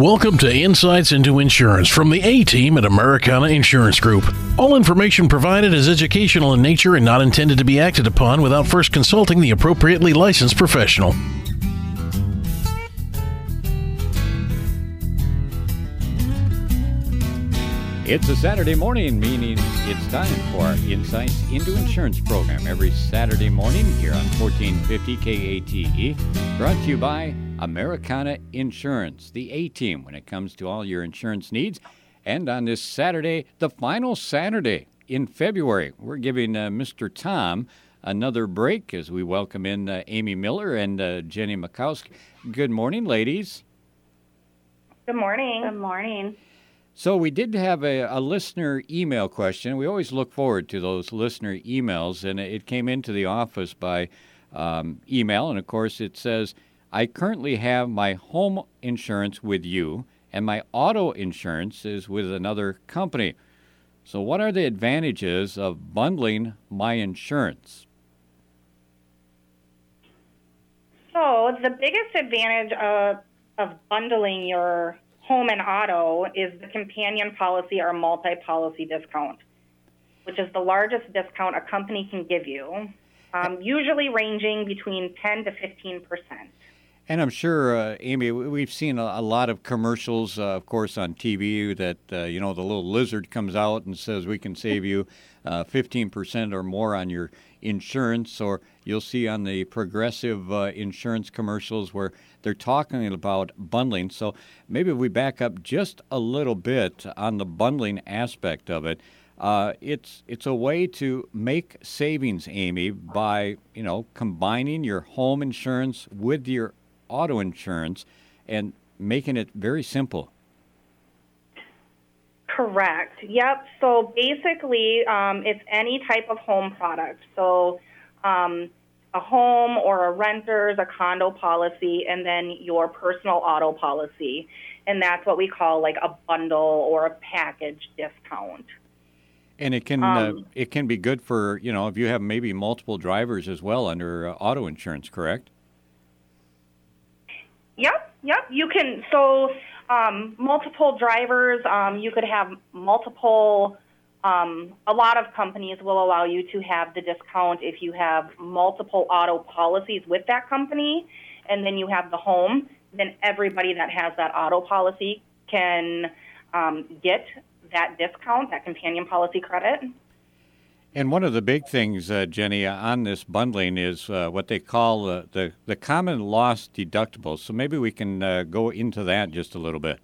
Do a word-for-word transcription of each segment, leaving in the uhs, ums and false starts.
Welcome to Insights into Insurance from the A-Team at Americana Insurance Group. All information provided is educational in nature and not intended to be acted upon without first consulting the appropriately licensed professional. It's a Saturday morning, meaning it's time for our Insights into Insurance program every Saturday morning here on fourteen fifty K A T E, brought to you by Americana Insurance, the A-Team when it comes to all your insurance needs. And on this Saturday, the final Saturday in February, we're giving uh, Mister Tom another break as we welcome in uh, Amy Miller and uh, Jenny Makowski. Good morning, ladies. Good morning. Good morning. So we did have a, a listener email question. We always look forward to those listener emails, and it came into the office by um, email. And, of course, it says, I currently have my home insurance with you, and my auto insurance is with another company. So what are the advantages of bundling my insurance? So the biggest advantage of, of bundling your home and auto is the companion policy or multi-policy discount, which is the largest discount a company can give you, um, usually ranging between ten to fifteen percent. And I'm sure, uh, Amy, we've seen a, a lot of commercials, uh, of course, on T V that, uh, you know, the little lizard comes out and says we can save you uh, fifteen percent or more on your insurance, or you'll see on the Progressive uh, insurance commercials where they're talking about bundling. So maybe we back up just a little bit on the bundling aspect of it. Uh, it's it's a way to make savings, Amy, by, you know, combining your home insurance with your auto insurance and making it very simple. Correct. Yep. So basically, um, it's any type of home product. So um, a home or a renter's, a condo policy, and then your personal auto policy. And that's what we call like a bundle or a package discount. And it can um, uh, it can be good for, you know, if you have maybe multiple drivers as well under uh, auto insurance, correct? Yep. Yep. You can. So um, multiple drivers, um, you could have multiple. Um, a lot of companies will allow you to have the discount if you have multiple auto policies with that company, and then you have the home. Then everybody that has that auto policy can um, get that discount, that companion policy credit. And one of the big things, uh, Jenny, on this bundling is uh, what they call uh, the, the common loss deductibles. So maybe we can uh, go into that just a little bit.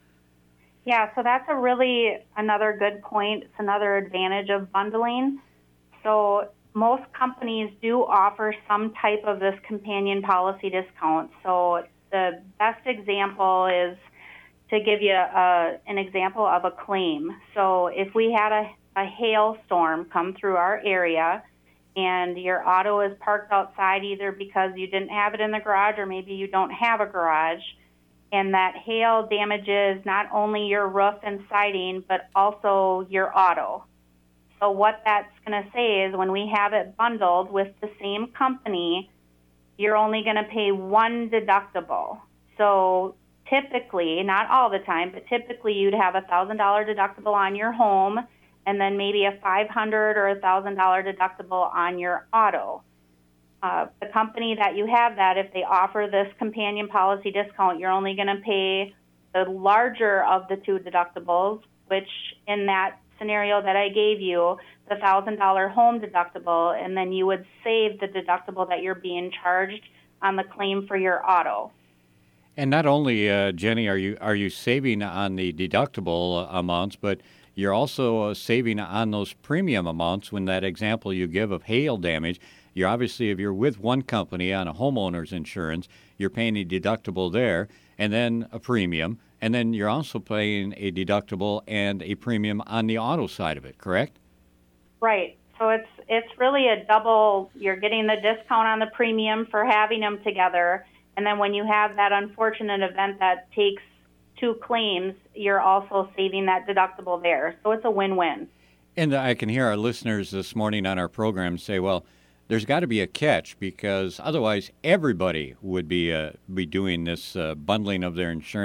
Yeah, so that's a really another good point. It's another advantage of bundling. So most companies do offer some type of this companion policy discount. So the best example is to give you a, an example of a claim. So if we had a a hailstorm come through our area and your auto is parked outside either because you didn't have it in the garage or maybe you don't have a garage, and that hail damages not only your roof and siding but also your auto. So what that's going to say is when we have it bundled with the same company, you're only going to pay one deductible. So typically, not all the time, but typically you'd have a one thousand dollars deductible on your home and then maybe a five hundred dollars or a one thousand dollars deductible on your auto. Uh, the company that you have that, if they offer this companion policy discount, you're only going to pay the larger of the two deductibles, which in that scenario that I gave you, the one thousand dollars home deductible, and then you would save the deductible that you're being charged on the claim for your auto. And not only, uh, Jenny, are you are you saving on the deductible uh, amounts, but you're also uh, saving on those premium amounts. When that example you give of hail damage, you're obviously, if you're with one company on a homeowner's insurance, you're paying a deductible there and then a premium, and then you're also paying a deductible and a premium on the auto side of it, correct? Right. So it's it's really a double. You're getting the discount on the premium for having them together, and then when you have that unfortunate event that takes two claims, you're also saving that deductible there. So it's a win-win. And I can hear our listeners this morning on our program say, well, there's got to be a catch, because otherwise everybody would be uh, be doing this uh, bundling of their insurance.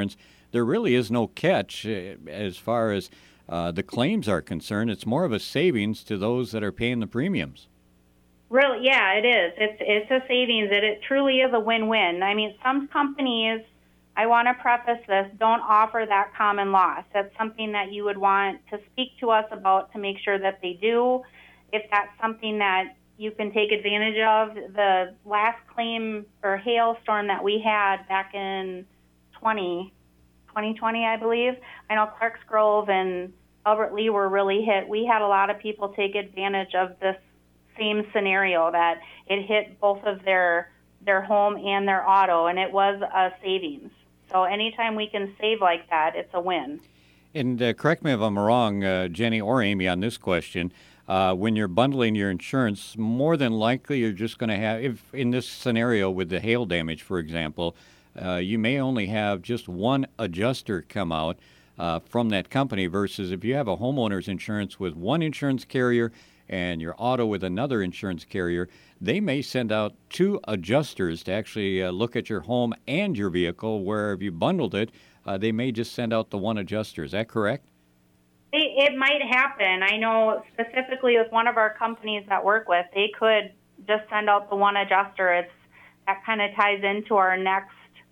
there really is no catch uh, as far as uh, the claims are concerned. It's more of a savings to those that are paying the premiums. Really, yeah, it is. It's it's a savings. It, it truly is a win-win. I mean, some companies, I want to preface this, don't offer that common loss. That's something that you would want to speak to us about to make sure that they do. If that's something that you can take advantage of, the last claim or hailstorm that we had back in twenty twenty, I believe, I know Clarks Grove and Albert Lee were really hit. We had a lot of people take advantage of this same scenario, that it hit both of their their home and their auto, and it was a savings. So anytime we can save like that, it's a win. And uh, correct me if I'm wrong, uh, Jenny or Amy, on this question. Uh, when you're bundling your insurance, more than likely you're just going to have, if in this scenario with the hail damage, for example, uh, you may only have just one adjuster come out uh, from that company, versus if you have a homeowner's insurance with one insurance carrier and your auto with another insurance carrier, they may send out two adjusters to actually uh, look at your home and your vehicle, where if you bundled it, uh, they may just send out the one adjuster. Is that correct? It, it might happen. I know specifically with one of our companies that work with, they could just send out the one adjuster. It's that kind of ties into our next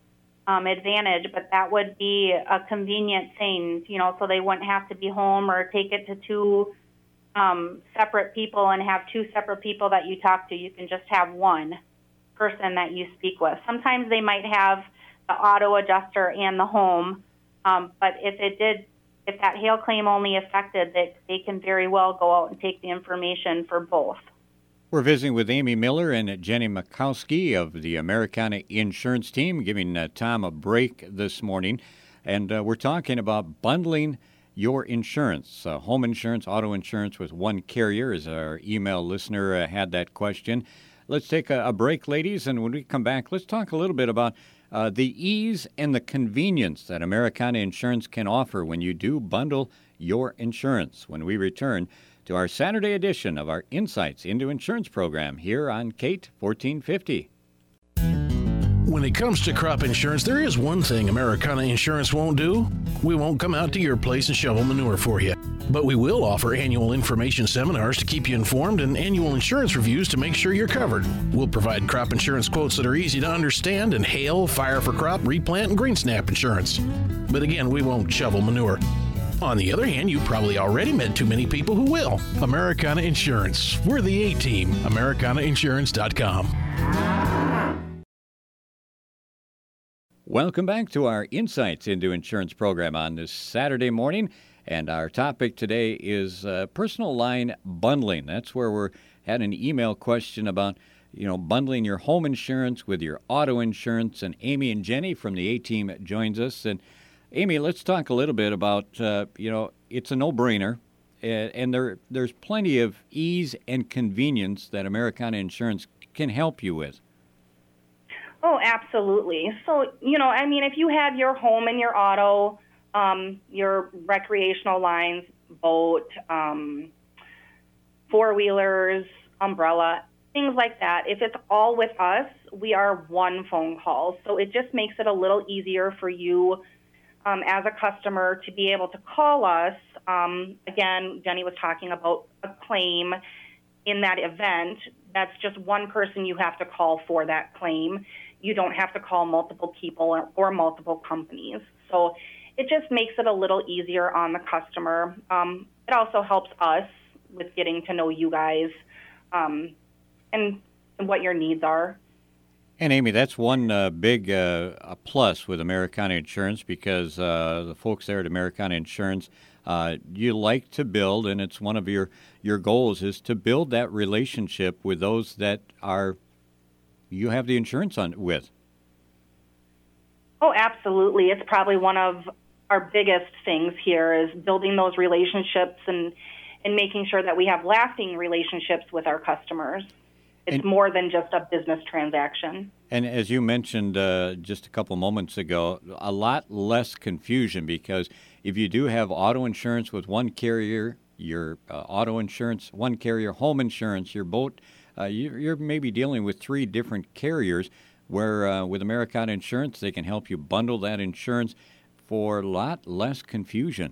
um, advantage, but that would be a convenient thing, you know, so they wouldn't have to be home or take it to two Um, separate people and have two separate people that you talk to. You can just have one person that you speak with. Sometimes they might have the auto adjuster and the home, um, but if it did, if that hail claim only affected, that they can very well go out and take the information for both. We're visiting with Amy Miller and Jenny Mikowski of the Americana Insurance Team, giving uh, Tom a break this morning, and uh, we're talking about bundling your insurance, uh, home insurance, auto insurance with one carrier, as our email listener uh, had that question. Let's take a, a break, ladies, and when we come back, let's talk a little bit about uh, the ease and the convenience that Americana Insurance can offer when you do bundle your insurance. When we return to our Saturday edition of our Insights into Insurance program here on Kate fourteen fifty. When it comes to crop insurance, there is one thing Americana Insurance won't do. We won't come out to your place and shovel manure for you. But we will offer annual information seminars to keep you informed and annual insurance reviews to make sure you're covered. We'll provide crop insurance quotes that are easy to understand and hail, fire for crop, replant, and green snap insurance. But again, we won't shovel manure. On the other hand, you probably already met too many people who will. Americana Insurance. We're the A-Team. Americana Insurance dot com. Welcome back to our Insights into Insurance program on this Saturday morning. And our topic today is uh, personal line bundling. That's where we're had an email question about, you know, bundling your home insurance with your auto insurance. And Amy and Jenny from the A-Team joins us. And Amy, let's talk a little bit about, uh, you know, it's a no-brainer. Uh, and there there's plenty of ease and convenience that Americana Insurance can help you with. Oh, absolutely. So, you know, I mean, if you have your home and your auto, um, your recreational lines, boat, um, four-wheelers, umbrella, things like that, if it's all with us, we are one phone call. So it just makes it a little easier for you um, as a customer to be able to call us. Um, again, Jenny was talking about a claim in that event. That's just one person you have to call for that claim. You don't have to call multiple people or, or multiple companies. So it just makes it a little easier on the customer. Um, it also helps us with getting to know you guys um, and, and what your needs are. And Amy, that's one uh, big uh, a plus with Americana Insurance, because uh, the folks there at Americana Insurance, uh, you like to build, and it's one of your, your goals is to build that relationship with those that are you have the insurance on with. Oh, absolutely. It's probably one of our biggest things here is building those relationships and, and making sure that we have lasting relationships with our customers. It's and, more than just a business transaction. And as you mentioned uh, just a couple moments ago, a lot less confusion, because if you do have auto insurance with one carrier, your uh, auto insurance, one carrier, home insurance, your boat, uh, you, you're maybe dealing with three different carriers, where uh, with Americana Insurance, they can help you bundle that insurance for a lot less confusion.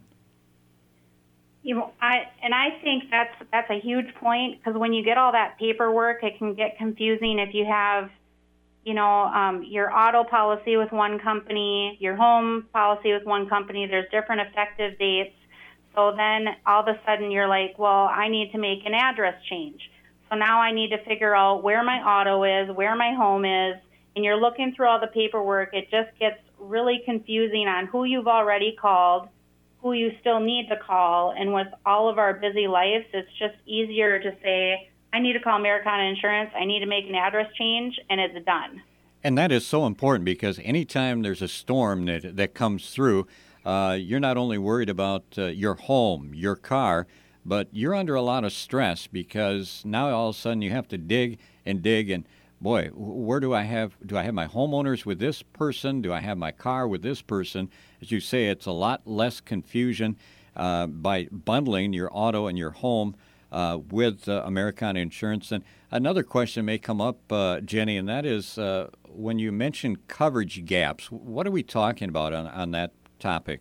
You know, I and I think that's that's a huge point, because when you get all that paperwork, it can get confusing if you have, you know, um, your auto policy with one company, your home policy with one company. There's different effective dates. So then all of a sudden you're like, well, I need to make an address change. So now I need to figure out where my auto is, where my home is, and you're looking through all the paperwork. It just gets really confusing on who you've already called, who you still need to call. And with all of our busy lives, it's just easier to say, I need to call Americana Insurance, I need to make an address change, and it's done. And that is so important, because anytime there's a storm that, that comes through, uh, you're not only worried about uh, your home, your car, but you're under a lot of stress, because now all of a sudden you have to dig and dig and, boy, where do I have, do I have my homeowners with this person? Do I have my car with this person? As you say, it's a lot less confusion uh, by bundling your auto and your home uh, with uh, Americana Insurance. And another question may come up, uh, Jenny, and that is uh, when you mention coverage gaps, what are we talking about on, on that topic?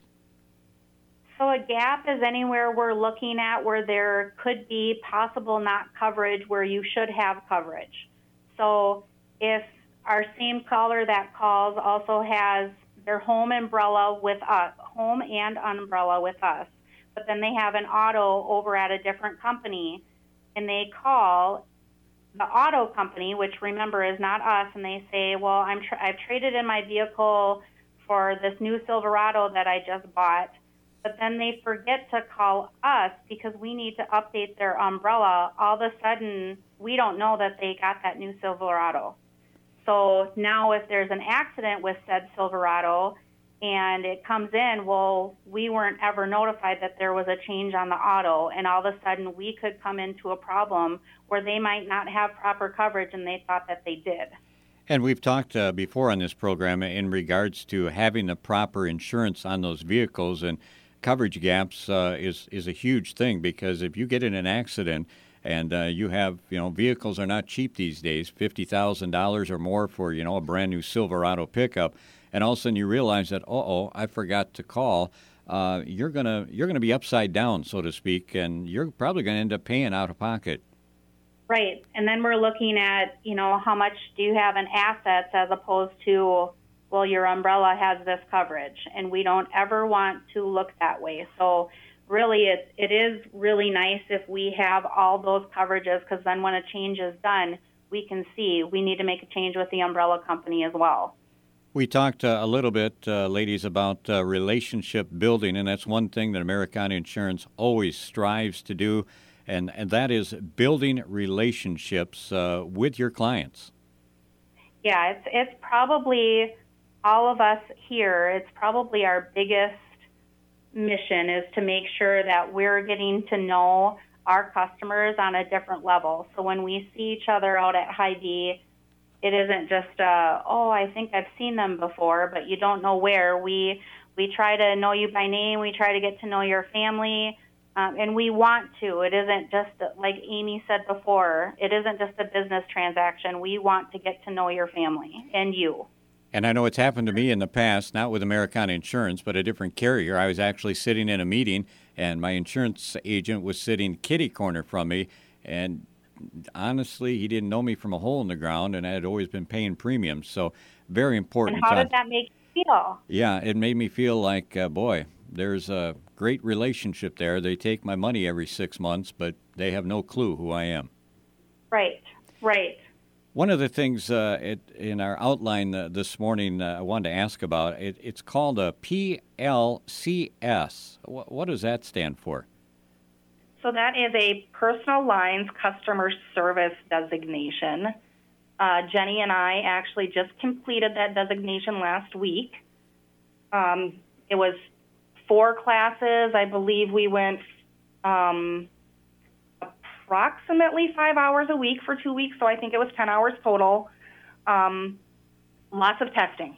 So a gap is anywhere we're looking at where there could be possible not coverage where you should have coverage. So if our same caller that calls also has their home umbrella with us, home and umbrella with us, but then they have an auto over at a different company, and they call the auto company, which remember is not us, and they say, well, I'm tra- I've traded in my vehicle for this new Silverado that I just bought, but then they forget to call us because we need to update their umbrella. All of a sudden, we don't know that they got that new Silverado. So now if there's an accident with said Silverado and it comes in, well, we weren't ever notified that there was a change on the auto, and all of a sudden we could come into a problem where they might not have proper coverage and they thought that they did. And we've talked uh, before on this program in regards to having the proper insurance on those vehicles, and coverage gaps uh, is is a huge thing, because if you get in an accident and uh, you have, you know, vehicles are not cheap these days, fifty thousand dollars or more for, you know, a brand new Silverado pickup, and all of a sudden you realize that, uh-oh, I forgot to call, uh, you're gonna you're gonna be upside down, so to speak, and you're probably going to end up paying out of pocket. Right, and then we're looking at, you know, how much do you have in assets as opposed to, well, your umbrella has this coverage, and we don't ever want to look that way. So really it, it is really nice if we have all those coverages, because then when a change is done, we can see we need to make a change with the umbrella company as well. We talked uh, a little bit, uh, ladies, about uh, relationship building, and that's one thing that Americana Insurance always strives to do, and, and that is building relationships uh, with your clients. Yeah, it's it's probably, all of us here, it's probably our biggest mission is to make sure that we're getting to know our customers on a different level. So when we see each other out at Hy-Vee, it isn't just, uh, oh, I think I've seen them before, but you don't know where. We we try to know you by name. We try to get to know your family, um, and we want to. It isn't just, like Amy said before, it isn't just a business transaction. We want to get to know your family and you. And I know it's happened to me in the past, not with Americana Insurance, but a different carrier. I was actually sitting in a meeting, and my insurance agent was sitting kitty corner from me, and honestly, he didn't know me from a hole in the ground, and I had always been paying premiums. So very important. And how did that make you feel? Yeah, it made me feel like, uh, boy, there's a great relationship there. They take my money every six months, but they have no clue who I am. Right, right. One of the things uh, it, in our outline uh, this morning uh, I wanted to ask about, it, it's called a P L C S. What, what does that stand for? So that is a personal lines customer service designation. Uh, Jenny and I actually just completed that designation last week. Um, it was four classes. I believe we went um, approximately five hours a week for two weeks, so I think it was ten hours total. Um, lots of testing,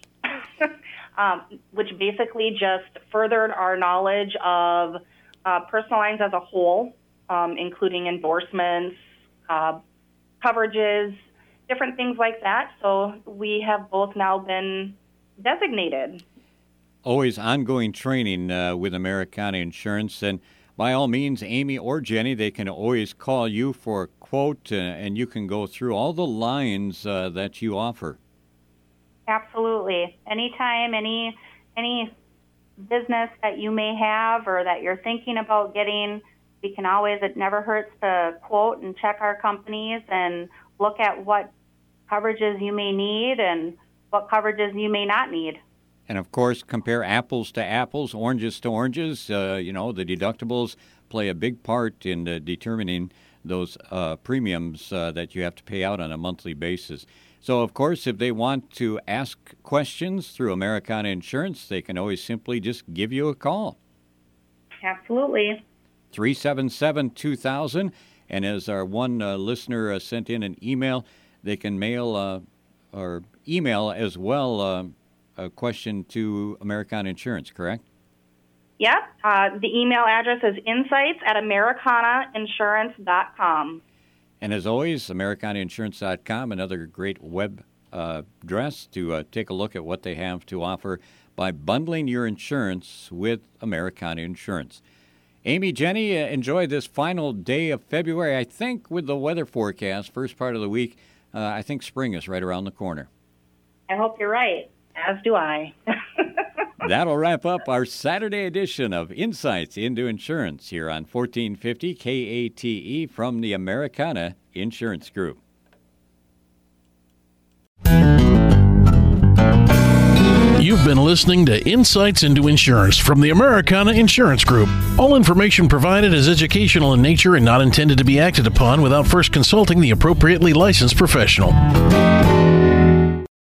um, which basically just furthered our knowledge of Uh, personal lines as a whole, um, including endorsements, uh, coverages, different things like that. So we have both now been designated. always ongoing training uh, with Americana Insurance. And by all means, Amy or Jenny, they can always call you for a quote, uh, and you can go through all the lines uh, that you offer. Absolutely. Anytime, any any business that you may have or that you're thinking about getting, we can always, it never hurts to quote and check our companies and look at what coverages you may need and what coverages you may not need. And, of course, compare apples to apples, oranges to oranges. Uh, you know, the deductibles play a big part in uh, determining those uh, premiums uh, that you have to pay out on a monthly basis. So, of course, if they want to ask questions through Americana Insurance, they can always simply just give you a call. Absolutely. three seven seven, two thousand. And as our one uh, listener uh, sent in an email, they can mail uh, or email as well uh, a question to Americana Insurance, correct? Yep. Uh, the email address is insights at americana insurance dot com. And as always, americana insurance dot com, another great web uh, address to uh, take a look at what they have to offer by bundling your insurance with Americana Insurance. Amy, Jenny, uh, enjoy this final day of February. I think with the weather forecast, first part of the week, uh, I think spring is right around the corner. I hope you're right, as do I. That'll wrap up our Saturday edition of Insights into Insurance here on fourteen fifty K A T E from the Americana Insurance Group. You've been listening to Insights into Insurance from the Americana Insurance Group. All information provided is educational in nature and not intended to be acted upon without first consulting the appropriately licensed professional.